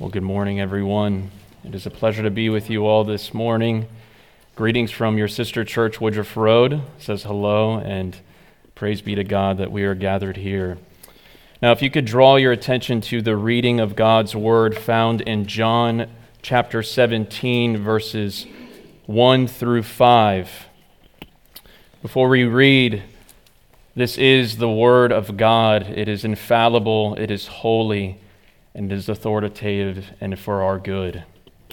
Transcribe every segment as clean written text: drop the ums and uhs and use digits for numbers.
Well, good morning, everyone. It is a pleasure to be with you all this morning. Greetings from your sister church, Woodruff Road. It says hello, and praise be to God that we are gathered here. Now, if you could draw your attention to the reading of God's Word found in John chapter 17, verses 1 through 5. Before we read, this is the Word of God. It is infallible, it is holy, and is authoritative and for our good.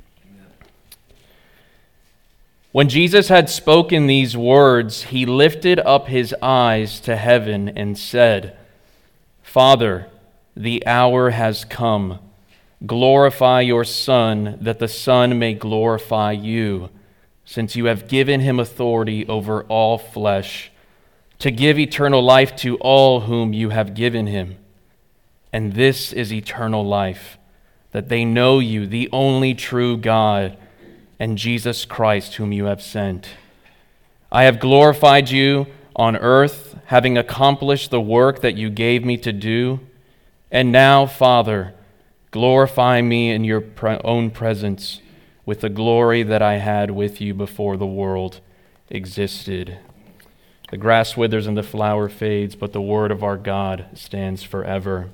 When Jesus had spoken these words, he lifted up his eyes to heaven and said, Father, the hour has come. Glorify your Son, that the Son may glorify you, since you have given him authority over all flesh, to give eternal life to all whom you have given him. And this is eternal life, that they know you, the only true God, and Jesus Christ, whom you have sent. I have glorified you on earth, having accomplished the work that you gave me to do. And now, Father, glorify me in your own presence with the glory that I had with you before the world existed. The grass withers and the flower fades, but the word of our God stands forever.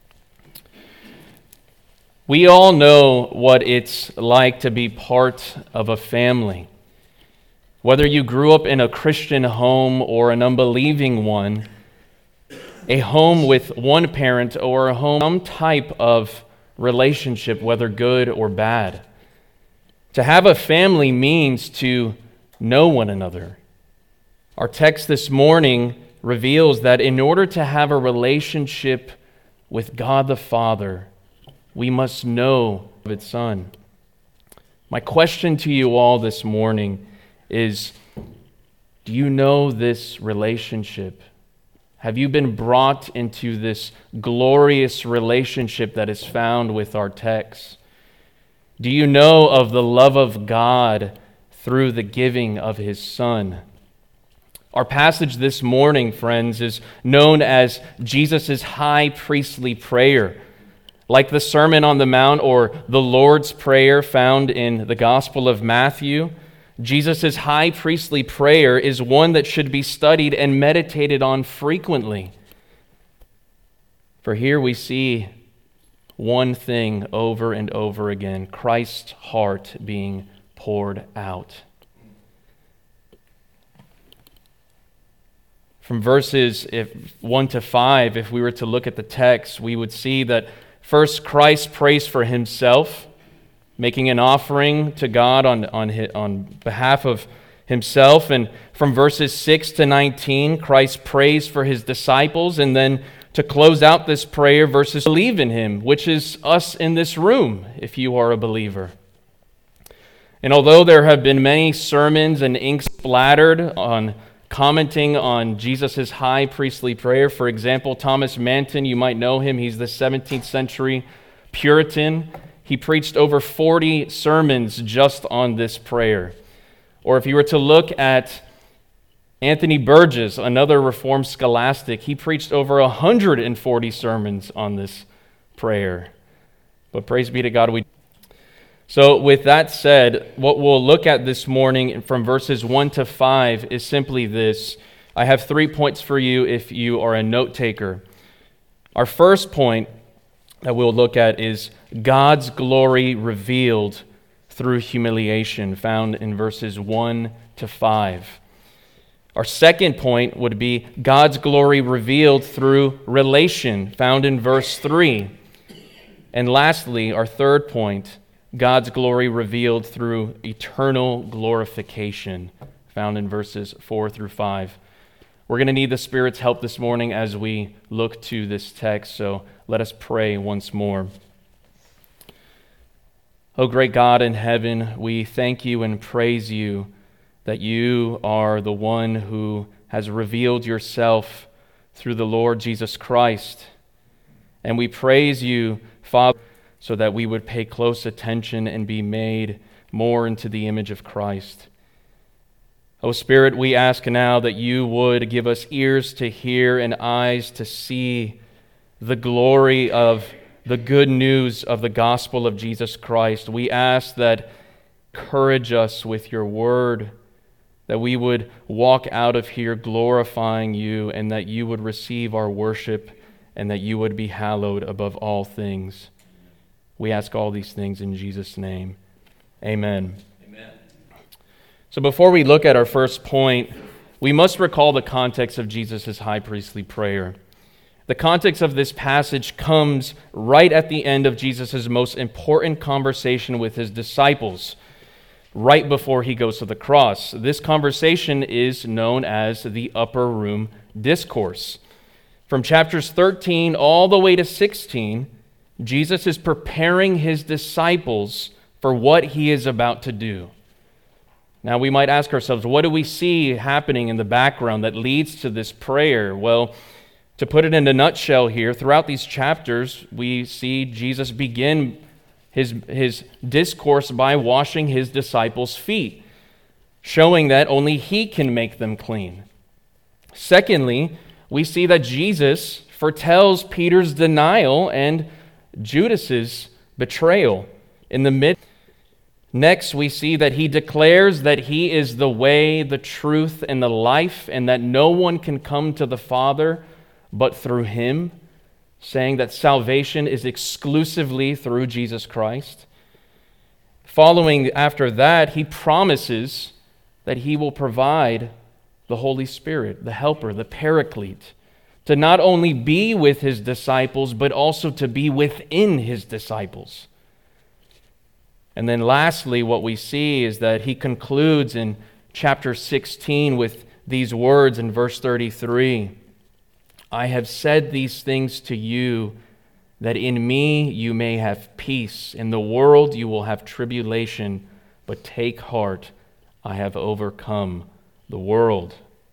We all know what it's like to be part of a family. Whether you grew up in a Christian home or an unbelieving one, a home with one parent or a home, some type of relationship, whether good or bad. To have a family means to know one another. Our text this morning reveals that in order to have a relationship with God the Father, we must know its Son. My question to you all this morning is, do you know this relationship? Have you been brought into this glorious relationship that is found with our text? Do you know of the love of God through the giving of his Son? Our passage this morning, friends, is known as Jesus' high priestly prayer. Like the Sermon on the Mount or the Lord's Prayer found in the Gospel of Matthew, Jesus' high priestly prayer is one that should be studied and meditated on frequently. For here we see one thing over and over again, Christ's heart being poured out. From verses 1 to 5, if we were to look at the text, we would see that first, Christ prays for himself, making an offering to God on behalf of himself. And from verses 6 to 19, Christ prays for his disciples. And then to close out this prayer, verses believe in him, which is us in this room, if you are a believer. And although there have been many sermons and ink splattered on commenting on Jesus' high priestly prayer. For example, Thomas Manton, you might know him. He's the 17th century Puritan. He preached over 40 sermons just on this prayer. Or if you were to look at Anthony Burgess, another Reformed scholastic, he preached over 140 sermons on this prayer. But praise be to God, So with that said, what we'll look at this morning from verses 1 to 5 is simply this. I have 3 points for you if you are a note taker. Our first point that we'll look at is God's glory revealed through humiliation, found in verses 1 to 5. Our second point would be God's glory revealed through relation, found in verse 3. And lastly, our third point, God's glory revealed through eternal glorification, found in verses 4 through 5. We're going to need the Spirit's help this morning as we look to this text, so let us pray once more. O great God in heaven, we thank you and praise you that you are the one who has revealed yourself through the Lord Jesus Christ. And we praise you, Father, so that we would pay close attention and be made more into the image of Christ. O Spirit, we ask now that you would give us ears to hear and eyes to see the glory of the good news of the gospel of Jesus Christ. We ask that encourage us with your word, that we would walk out of here glorifying you, and that you would receive our worship, and that you would be hallowed above all things. We ask all these things in Jesus' name. Amen. Amen. So before we look at our first point, we must recall the context of Jesus' high priestly prayer. The context of this passage comes right at the end of Jesus' most important conversation with his disciples, right before he goes to the cross. This conversation is known as the Upper Room Discourse. From chapters 13 all the way to 16, Jesus is preparing his disciples for what he is about to do. Now we might ask ourselves, what do we see happening in the background that leads to this prayer? Well, to put it in a nutshell here, throughout these chapters, we see Jesus begin his discourse by washing his disciples' feet, showing that only he can make them clean. Secondly, we see that Jesus foretells Peter's denial and Judas's betrayal in the midst. Next, we see that he declares that he is the way, the truth, and the life, and that no one can come to the Father but through him, saying that salvation is exclusively through Jesus Christ. Following after that, he promises that he will provide the Holy Spirit, the Helper, the Paraclete, to not only be with his disciples, but also to be within his disciples. And then lastly, what we see is that he concludes in chapter 16 with these words in verse 33. I have said these things to you, that in me you may have peace. In the world you will have tribulation, but take heart, I have overcome the world.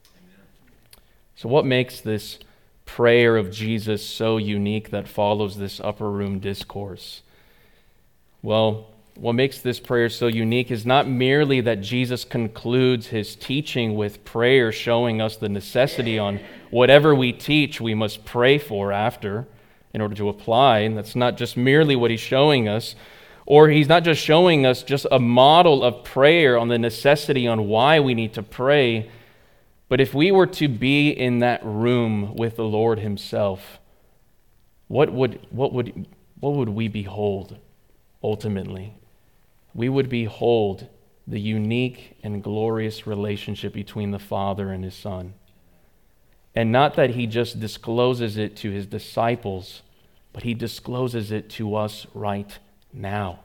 So what makes this prayer of Jesus so unique that follows this upper room discourse? Well, what makes this prayer so unique is not merely that Jesus concludes his teaching with prayer, showing us the necessity on whatever we teach, we must pray for after in order to apply. And that's not just merely what he's showing us, or he's not just showing us just a model of prayer on the necessity on why we need to pray, but if we were to be in that room with the Lord himself, what would we behold ultimately? We would behold the unique and glorious relationship between the Father and his Son. And not that he just discloses it to his disciples, but he discloses it to us right now.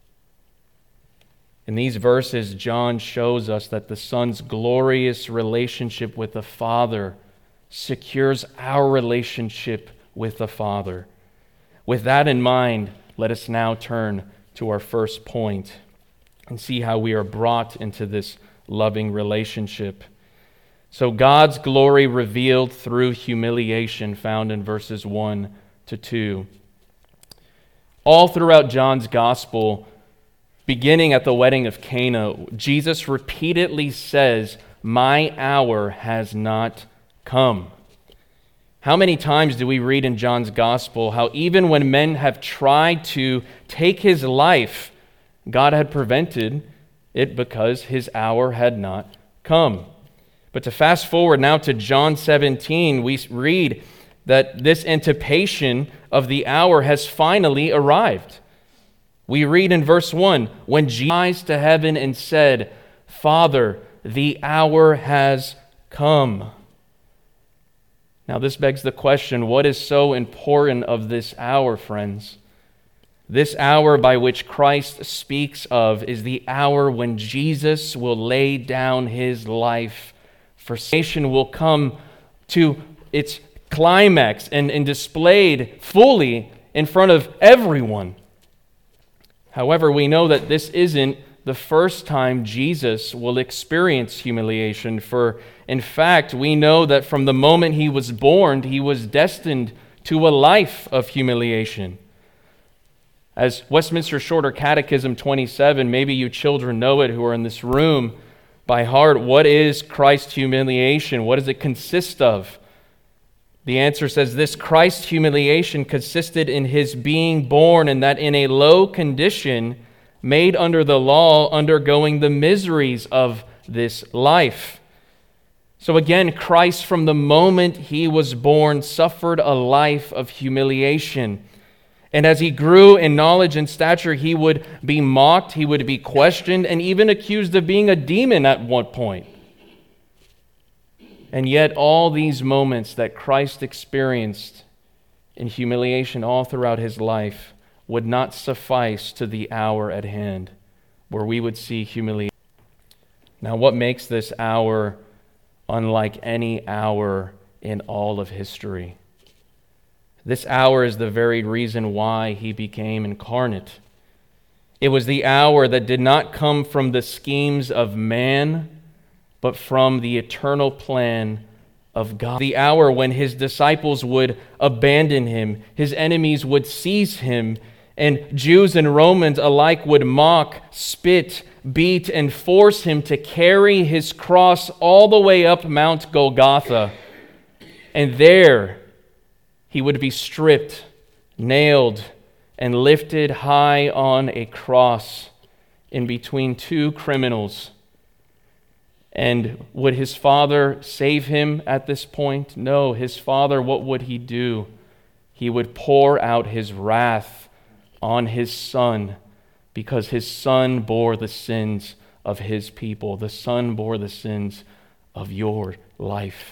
In these verses, John shows us that the Son's glorious relationship with the Father secures our relationship with the Father. With that in mind, let us now turn to our first point and see how we are brought into this loving relationship. So God's glory revealed through humiliation, found in verses 1 to 2. All throughout John's gospel, beginning at the wedding of Cana, Jesus repeatedly says, "My hour has not come." How many times do we read in John's gospel how even when men have tried to take his life, God had prevented it because his hour had not come? But to fast forward now to John 17, we read that this anticipation of the hour has finally arrived. We read in verse 1, when Jesus rose to heaven and said, "Father, the hour has come." Now this begs the question, what is so important of this hour, friends? This hour by which Christ speaks of is the hour when Jesus will lay down his life for salvation, will come to its climax and displayed fully in front of everyone. However, we know that this isn't the first time Jesus will experience humiliation, for in fact, we know that from the moment he was born, he was destined to a life of humiliation. As Westminster Shorter Catechism 27, maybe you children know it who are in this room by heart, what is Christ's humiliation? What does it consist of? The answer says this: Christ's humiliation consisted in his being born, and that in a low condition, made under the law, undergoing the miseries of this life. So again, Christ, from the moment he was born, suffered a life of humiliation. And as he grew in knowledge and stature, he would be mocked, he would be questioned, and even accused of being a demon at one point. And yet all these moments that Christ experienced in humiliation all throughout his life would not suffice to the hour at hand where we would see humiliation. Now, what makes this hour unlike any hour in all of history? This hour is the very reason why he became incarnate. It was the hour that did not come from the schemes of man, but from the eternal plan of God. The hour when his disciples would abandon him, his enemies would seize him, and Jews and Romans alike would mock, spit, beat, and force him to carry his cross all the way up Mount Golgotha. And there he would be stripped, nailed, and lifted high on a cross in between two criminals. And would his Father save him at this point? No, his Father, what would he do? He would pour out his wrath on his Son, because his Son bore the sins of his people. The Son bore the sins of your life.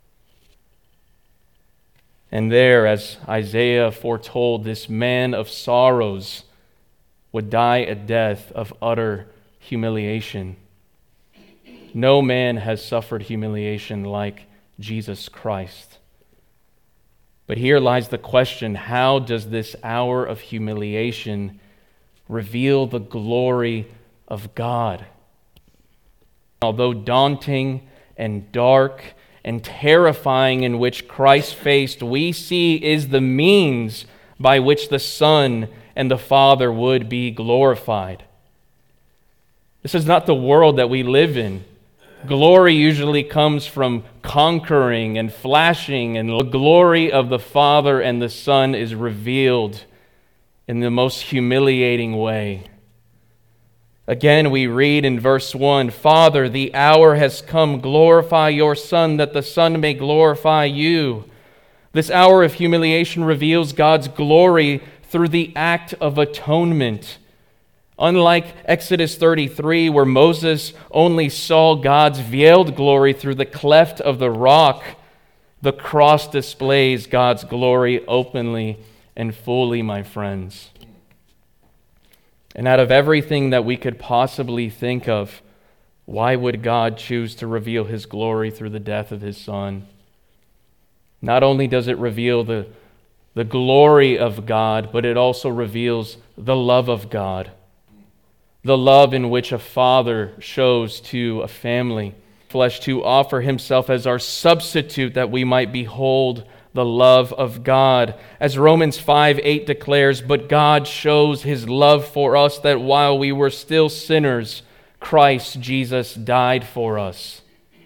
And there, as Isaiah foretold, this man of sorrows would die a death of utter humiliation. No man has suffered humiliation like Jesus Christ. But here lies the question: how does this hour of humiliation reveal the glory of God? Although daunting and dark and terrifying in which Christ faced, we see is the means by which the Son and the Father would be glorified. This is not the world that we live in. Glory usually comes from conquering and flashing, and the glory of the Father and the Son is revealed in the most humiliating way. Again, we read in verse 1, "Father, the hour has come. Glorify your Son, that the Son may glorify you." This hour of humiliation reveals God's glory through the act of atonement. Unlike Exodus 33, where Moses only saw God's veiled glory through the cleft of the rock, the cross displays God's glory openly and fully, my friends. And out of everything that we could possibly think of, why would God choose to reveal his glory through the death of his Son? Not only does it reveal the glory of God, but it also reveals the love of God. The love in which a father shows to a family. Flesh to offer himself as our substitute that we might behold the love of God. As Romans 5:8 declares, "But God shows his love for us, that while we were still sinners, Christ Jesus died for us."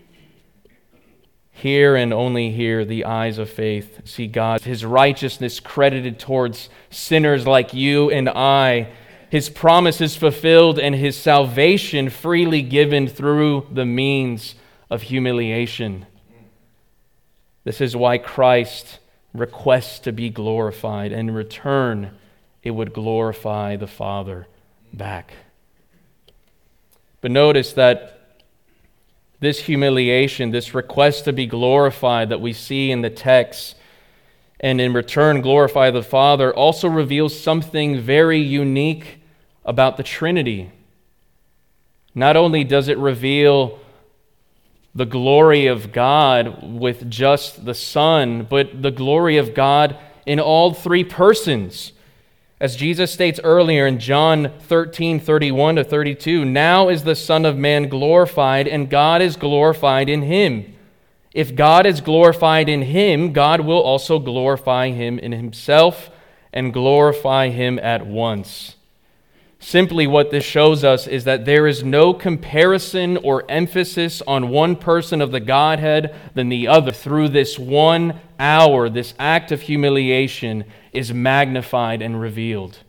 Here and only here, the eyes of faith see God, his righteousness credited towards sinners like you and I, his promises fulfilled, and his salvation freely given through the means of humiliation. This is why Christ requests to be glorified, and in return, it would glorify the Father back. But notice that this humiliation, this request to be glorified that we see in the text, and in return glorify the Father, also reveals something very unique about the Trinity. Not only does it reveal the glory of God with just the Son, but the glory of God in all three persons. As Jesus states earlier in John 13:31-32, "Now is the Son of Man glorified, and God is glorified in him. If God is glorified in him, God will also glorify him in himself and glorify him at once." Simply what this shows us is that there is no comparison or emphasis on one person of the Godhead than the other. Through this 1 hour, this act of humiliation is magnified and revealed.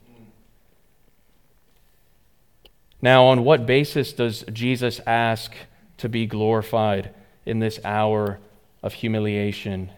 Now, on what basis does Jesus ask to be glorified in this hour of humiliation?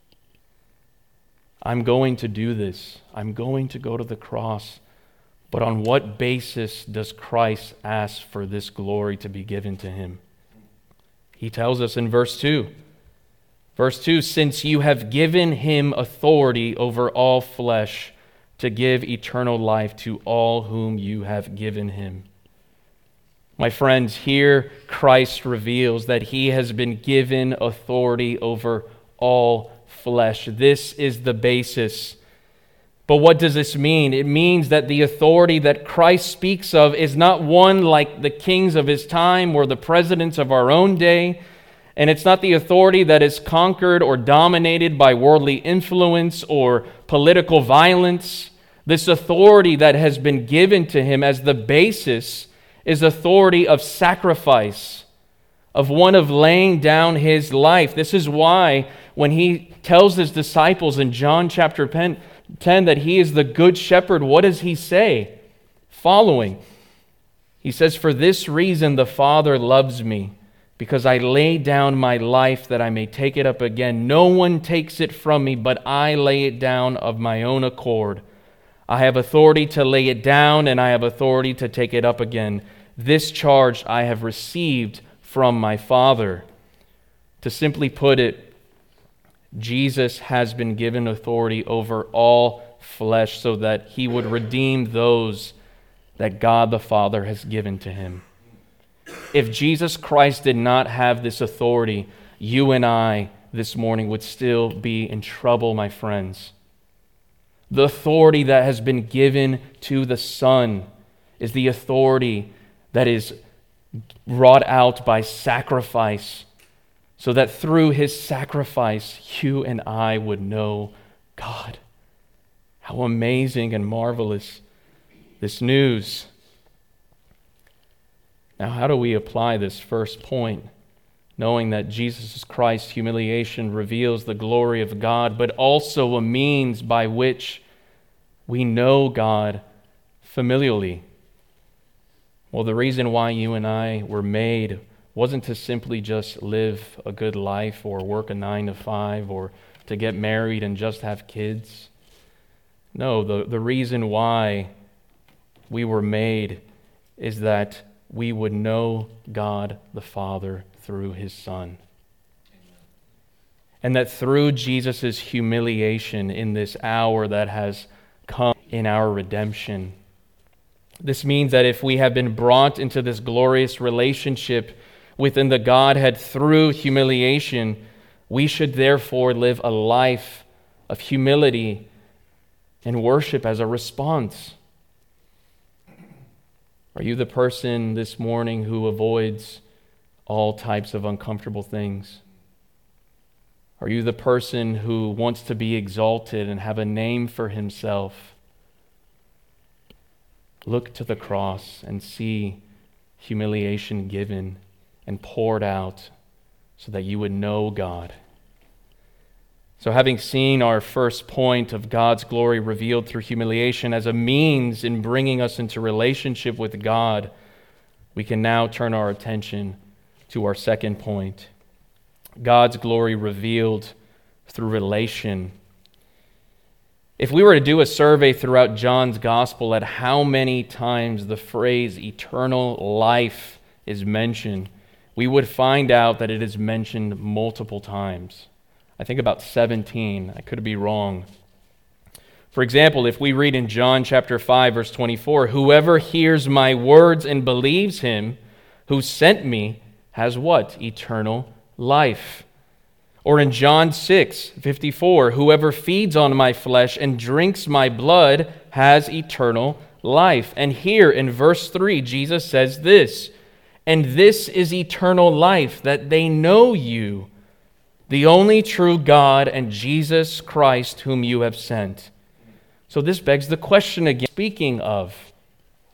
I'm going to do this. I'm going to go to the cross. But on what basis does Christ ask for this glory to be given to him? He tells us in verse 2. Verse 2, since you have given him authority over all flesh to give eternal life to all whom you have given him. My friends, here Christ reveals that he has been given authority over all flesh. This is the basis. But what does this mean? It means that the authority that Christ speaks of is not one like the kings of his time or the presidents of our own day. And it's not the authority that is conquered or dominated by worldly influence or political violence. This authority that has been given to him as the basis is authority of sacrifice, of one of laying down his life. This is why when he tells his disciples in John chapter 10 that he is the good shepherd, what does he say? Following. He says, for this reason the Father loves me, because I lay down my life that I may take it up again. No one takes it from me, but I lay it down of my own accord. I have authority to lay it down, and I have authority to take it up again. This charge I have received from my Father. To simply put it, Jesus has been given authority over all flesh so that he would redeem those that God the Father has given to him. If Jesus Christ did not have this authority, you and I this morning would still be in trouble, my friends. The authority that has been given to the Son is the authority that is wrought out by sacrifice, so that through his sacrifice, you and I would know God. How amazing and marvelous this news. Now, how do we apply this first point? Knowing that Jesus Christ's humiliation reveals the glory of God, but also a means by which we know God familially. Well, the reason why you and I were made wasn't to simply just live a good life or work a 9 to 5 or to get married and just have kids. No, the reason why we were made is that we would know God the Father through his Son. And that through Jesus' humiliation in this hour that has come in our redemption. This means that if we have been brought into this glorious relationship within the Godhead through humiliation, we should therefore live a life of humility and worship as a response. Are you the person this morning who avoids all types of uncomfortable things? Are you the person who wants to be exalted and have a name for himself? Look to the cross and see humiliation given and poured out so that you would know God. So having seen our first point of God's glory revealed through humiliation as a means in bringing us into relationship with God, we can now turn our attention to our second point. God's glory revealed through relation. If we were to do a survey throughout John's gospel at how many times the phrase eternal life is mentioned, we would find out that it is mentioned multiple times. I think about 17. I could be wrong. For example, if we read in John chapter 5, verse 24, whoever hears my words and believes him who sent me has what? Eternal life. Or in John 6:54, whoever feeds on my flesh and drinks my blood has eternal life. And here in verse 3, Jesus says this, and this is eternal life, that they know you, the only true God, and Jesus Christ whom you have sent. So this begs the question again, speaking of.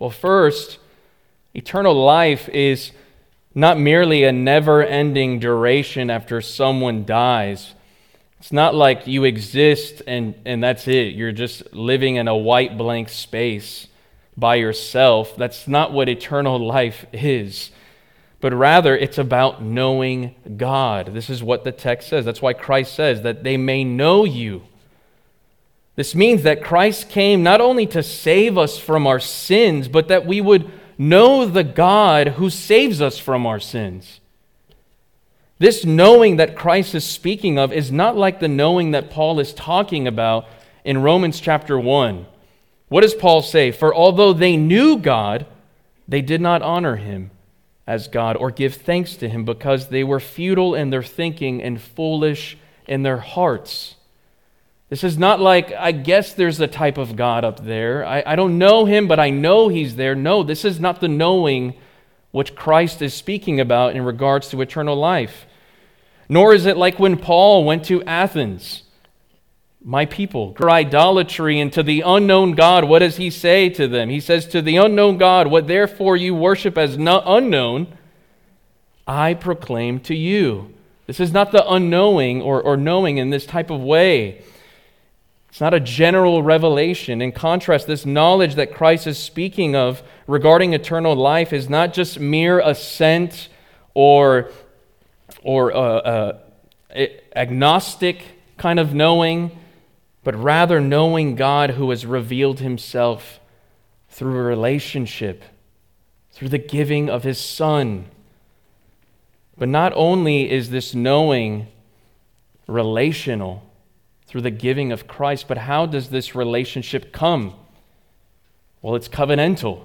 Well, first, eternal life is not merely a never-ending duration after someone dies. It's not like you exist and that's it. You're just living in a white blank space by yourself. That's not what eternal life is. But rather, it's about knowing God. This is what the text says. That's why Christ says that they may know you. This means that Christ came not only to save us from our sins, but that we would know the God who saves us from our sins. This knowing that Christ is speaking of is not like the knowing that Paul is talking about in Romans chapter 1. What does Paul say? For although they knew God, they did not honor him as God or give thanks to him because they were futile in their thinking and foolish in their hearts. This is not like, I guess there's a type of God up there. I don't know him, but I know he's there. No, this is not the knowing which Christ is speaking about in regards to eternal life. Nor is it like when Paul went to Athens. My people, idolatry and to the unknown God, what does he say to them? He says, to the unknown God, what therefore you worship as unknown, I proclaim to you. This is not the unknowing or knowing in this type of way. It's not a general revelation. In contrast, this knowledge that Christ is speaking of regarding eternal life is not just mere assent or agnostic kind of knowing, but rather knowing God who has revealed himself through a relationship, through the giving of his Son. But not only is this knowing relational through the giving of Christ, but how does this relationship come? Well, it's covenantal.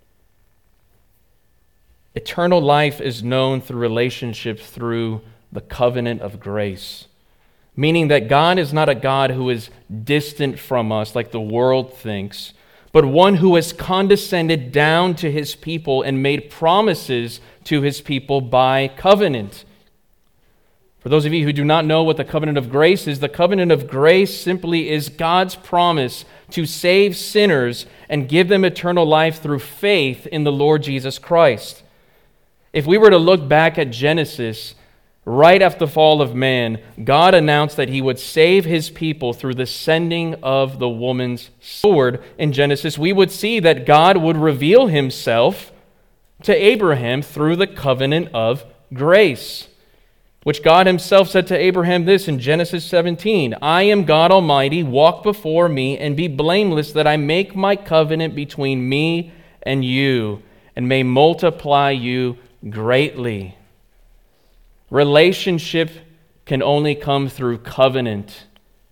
Eternal life is known through relationship through the covenant of grace, meaning that God is not a God who is distant from us like the world thinks, but one who has condescended down to his people and made promises to his people by covenant. For those of you who do not know what the covenant of grace is, the covenant of grace simply is God's promise to save sinners and give them eternal life through faith in the Lord Jesus Christ. If we were to look back at Genesis, right after the fall of man, God announced that he would save his people through the sending of the woman's sword. In Genesis, we would see that God would reveal himself to Abraham through the covenant of grace, which God himself said to Abraham this in Genesis 17, I am God Almighty, walk before me and be blameless, that I make my covenant between me and you, and may multiply you greatly. Relationship can only come through covenant,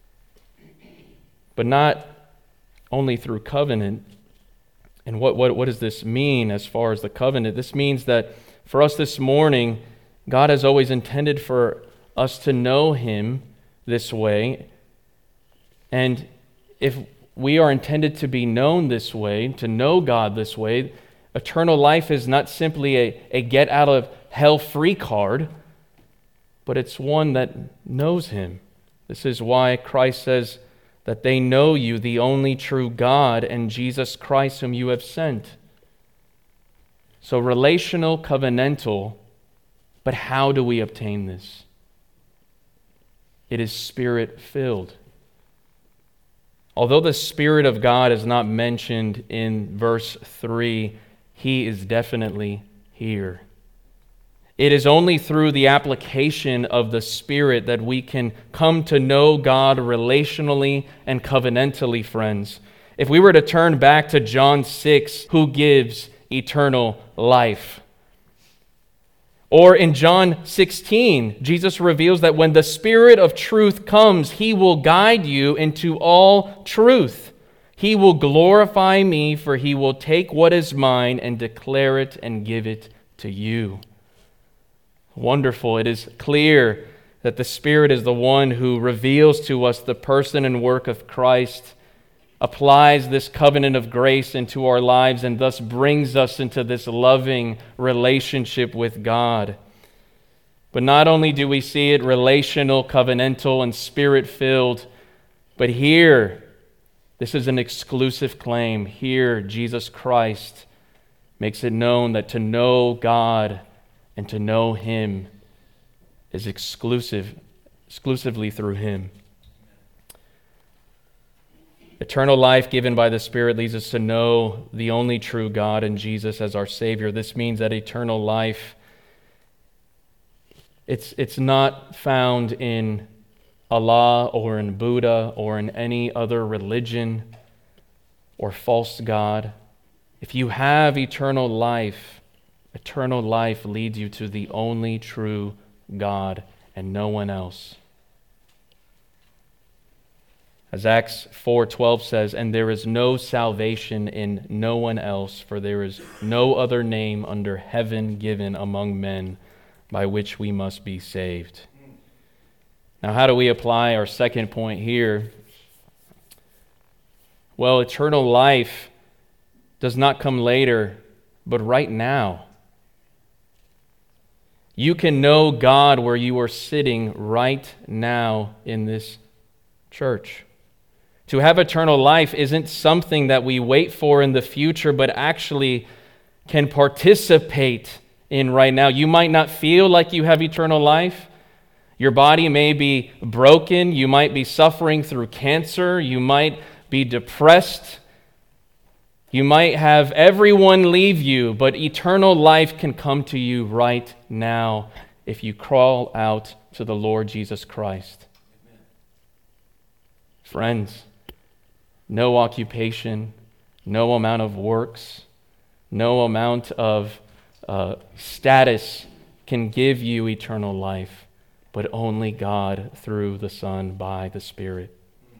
but not only through covenant. And what does this mean as far as the covenant? This means that for us this morning, God has always intended for us to know him this way. And if we are intended to be known this way, to know God this way, eternal life is not simply a get-out-of-hell-free card, but it's one that knows him. This is why Christ says that they know you, the only true God, and Jesus Christ whom you have sent. So relational, covenantal. But how do we obtain this? It is Spirit-filled. Although the Spirit of God is not mentioned in verse 3, he is definitely here. It is only through the application of the Spirit that we can come to know God relationally and covenantally, friends. If we were to turn back to John 6, who gives eternal life? Or in John 16, Jesus reveals that when the Spirit of truth comes, he will guide you into all truth. He will glorify me, for he will take what is mine and declare it and give it to you. Wonderful. It is clear that the Spirit is the one who reveals to us the person and work of Christ, applies this covenant of grace into our lives, and thus brings us into this loving relationship with God. But not only do we see it relational, covenantal, and Spirit-filled, but here, this is an exclusive claim. Here, Jesus Christ makes it known that to know God and to know Him is exclusively through Him. Eternal life given by the Spirit leads us to know the only true God and Jesus as our Savior. This means that eternal life, it's not found in Allah or in Buddha or in any other religion or false god. If you have eternal life leads you to the only true God and no one else. As Acts 4:12 says, "And there is no salvation in no one else, for there is no other name under heaven given among men by which we must be saved." Now, how do we apply our second point here? Well, eternal life does not come later, but right now. You can know God where you are sitting right now in this church. To have eternal life isn't something that we wait for in the future, but actually can participate in right now. You might not feel like you have eternal life. Your body may be broken. You might be suffering through cancer. You might be depressed. You might have everyone leave you, but eternal life can come to you right now if you crawl out to the Lord Jesus Christ. Amen. Friends, no occupation, no amount of works, no amount of status can give you eternal life, but only God through the Son by the Spirit.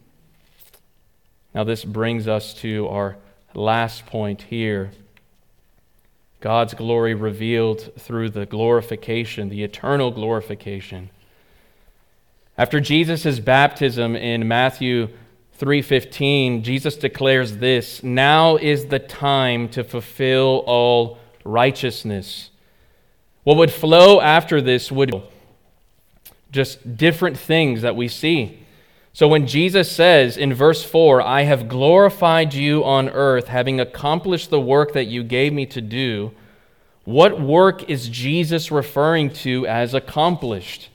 Now this brings us to our last point here. God's glory revealed through the glorification, the eternal glorification. After Jesus' baptism in Matthew 3:15, Jesus declares this, "Now is the time to fulfill all righteousness." What would flow after this would just different things that we see. So when Jesus says in verse 4, "I have glorified you on earth, having accomplished the work that you gave me to do," what work is Jesus referring to as accomplished?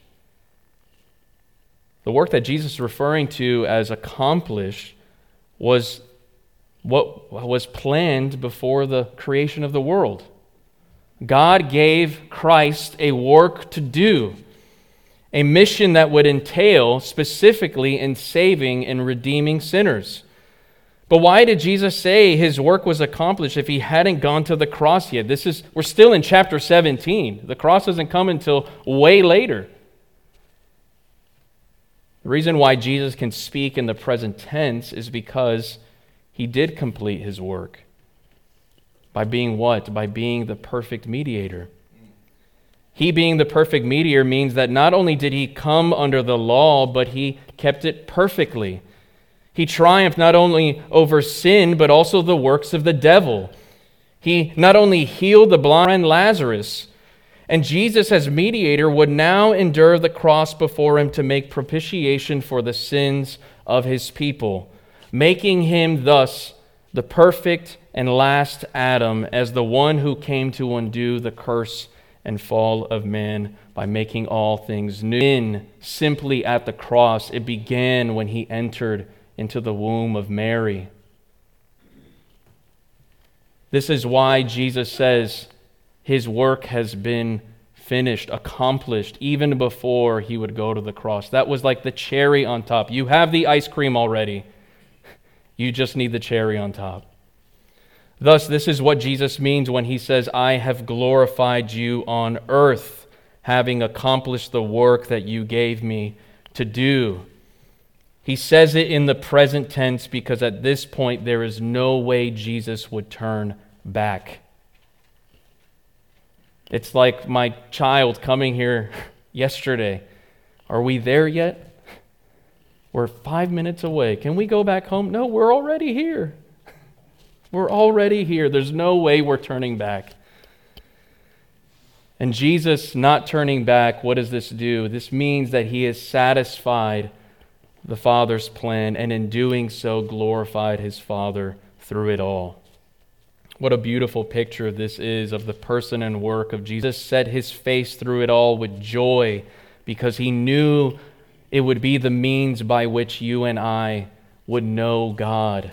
The work that Jesus is referring to as accomplished was what was planned before the creation of the world. God gave Christ a work to do, a mission that would entail specifically in saving and redeeming sinners. But why did Jesus say his work was accomplished if he hadn't gone to the cross yet? We're still in chapter 17. The cross doesn't come until way later. The reason why Jesus can speak in the present tense is because he did complete his work. By being what? By being the perfect mediator. He being the perfect mediator means that not only did he come under the law, but he kept it perfectly. He triumphed not only over sin, but also the works of the devil. He not only healed the blind friend Lazarus, and Jesus as mediator would now endure the cross before him to make propitiation for the sins of his people, making him thus the perfect and last Adam as the one who came to undo the curse and fall of man by making all things new. In simply at the cross, it began when he entered into the womb of Mary. This is why Jesus says his work has been finished, accomplished, even before he would go to the cross. That was like the cherry on top. You have the ice cream already. You just need the cherry on top. Thus, this is what Jesus means when he says, "I have glorified you on earth, having accomplished the work that you gave me to do." He says it in the present tense because at this point there is no way Jesus would turn back. It's like my child coming here yesterday. Are we there yet? We're 5 minutes away. Can we go back home? No, we're already here. We're already here. There's no way we're turning back. And Jesus not turning back, what does this do? This means that he has satisfied the Father's plan, and in doing so glorified his Father through it all. What a beautiful picture this is of the person and work of Jesus. Set his face through it all with joy because he knew it would be the means by which you and I would know God.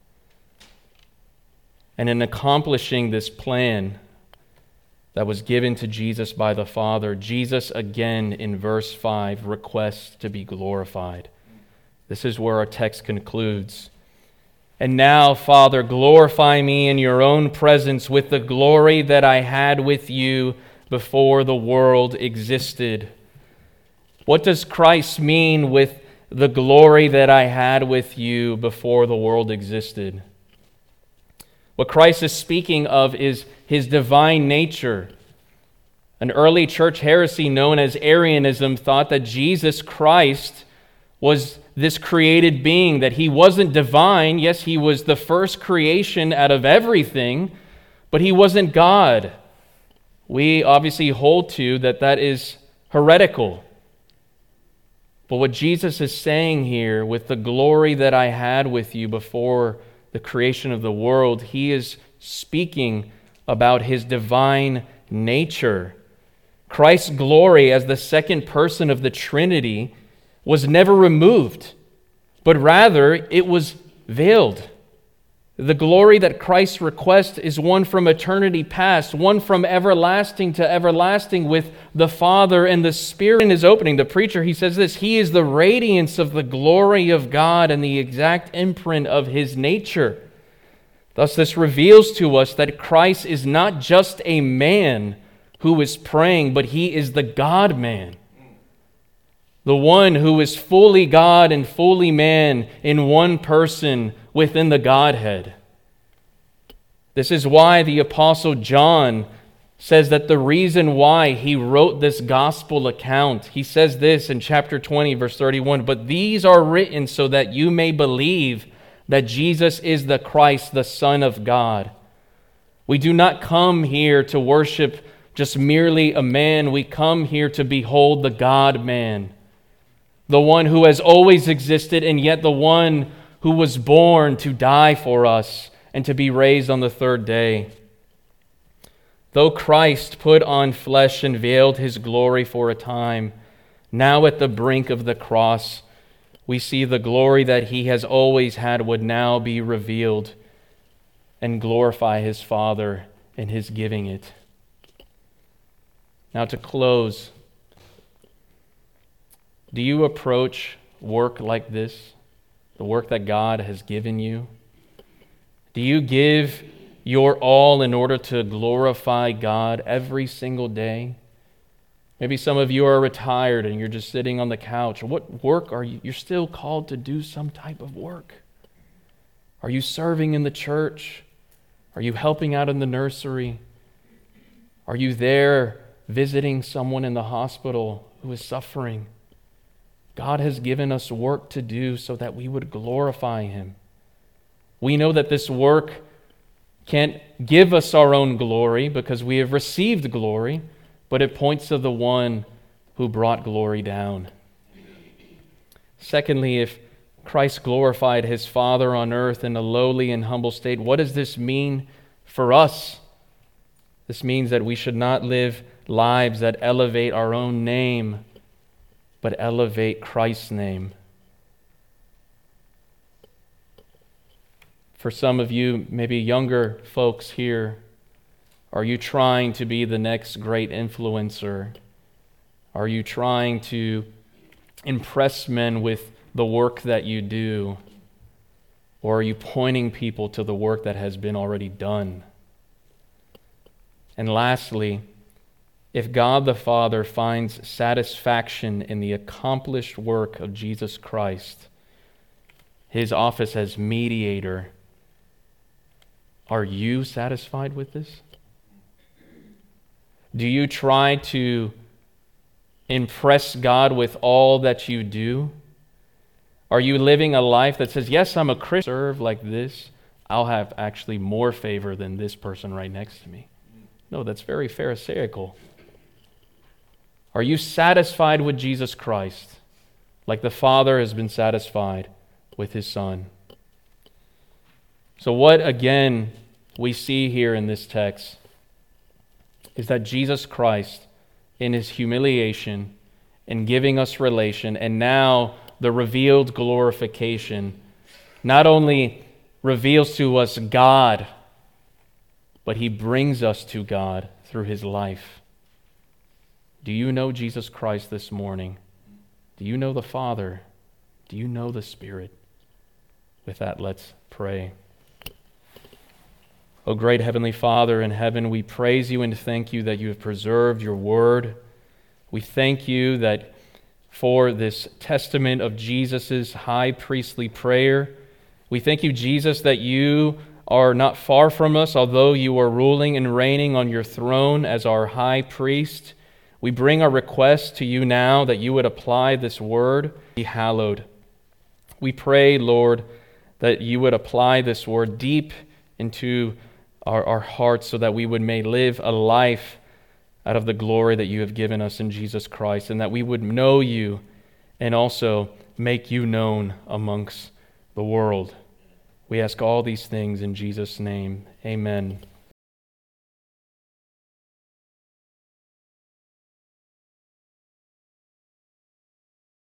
And in accomplishing this plan that was given to Jesus by the Father, Jesus again in verse 5 requests to be glorified. This is where our text concludes. And now, Father, glorify me in your own presence with the glory that I had with you before the world existed. What does Christ mean with the glory that I had with you before the world existed? What Christ is speaking of is his divine nature. An early church heresy known as Arianism thought that Jesus Christ was this created being, that he wasn't divine. Yes, he was the first creation out of everything, but he wasn't God. We obviously hold to that is heretical. But what Jesus is saying here, with the glory that I had with you before the creation of the world, he is speaking about his divine nature. Christ's glory as the second person of the Trinity was never removed, but rather it was veiled. The glory that Christ requests is one from eternity past, one from everlasting to everlasting with the Father and the Spirit. In his opening, the preacher, he says this: he is the radiance of the glory of God and the exact imprint of his nature. Thus, this reveals to us that Christ is not just a man who is praying, but he is the God-man. The one who is fully God and fully man in one person within the Godhead. This is why the Apostle John says that the reason why he wrote this gospel account, he says this in chapter 20, verse 31, "But these are written so that you may believe that Jesus is the Christ, the Son of God." We do not come here to worship just merely a man. We come here to behold the God-man, the one who has always existed, and yet the one who was born to die for us and to be raised on the third day. Though Christ put on flesh and veiled his glory for a time, now at the brink of the cross, we see the glory that he has always had would now be revealed and glorify his Father in his giving it. Now to close, do you approach work like this, the work that God has given you? Do you give your all in order to glorify God every single day? Maybe some of you are retired and you're just sitting on the couch. What work are you? You're still called to do some type of work. Are you serving in the church? Are you helping out in the nursery? Are you there visiting someone in the hospital who is suffering? God has given us work to do so that we would glorify him. We know that this work can't give us our own glory because we have received glory, but it points to the one who brought glory down. Secondly, if Christ glorified his Father on earth in a lowly and humble state, what does this mean for us? This means that we should not live lives that elevate our own name, but elevate Christ's name. For some of you, maybe younger folks here, are you trying to be the next great influencer? Are you trying to impress men with the work that you do? Or are you pointing people to the work that has been already done? And lastly, if God the Father finds satisfaction in the accomplished work of Jesus Christ, his office as mediator, are you satisfied with this? Do you try to impress God with all that you do? Are you living a life that says, yes, I'm a Christian, serve like this, I'll have actually more favor than this person right next to me? No, that's very pharisaical. Are you satisfied with Jesus Christ like the Father has been satisfied with his Son? So what, again, we see here in this text is that Jesus Christ, in his humiliation, in giving us relation, and now the revealed glorification, not only reveals to us God, but he brings us to God through his life. Do you know Jesus Christ this morning? Do you know the Father? Do you know the Spirit? With that, let's pray. O great Heavenly Father in heaven, we praise you and thank you that you have preserved your word. We thank you that for this testament of Jesus' high priestly prayer. We thank you, Jesus, that you are not far from us, although you are ruling and reigning on your throne as our high priest. We bring our request to you now that you would apply this word, be hallowed. We pray, Lord, that you would apply this word deep into our hearts so that we may live a life out of the glory that you have given us in Jesus Christ, and that we would know you and also make you known amongst the world. We ask all these things in Jesus' name. Amen.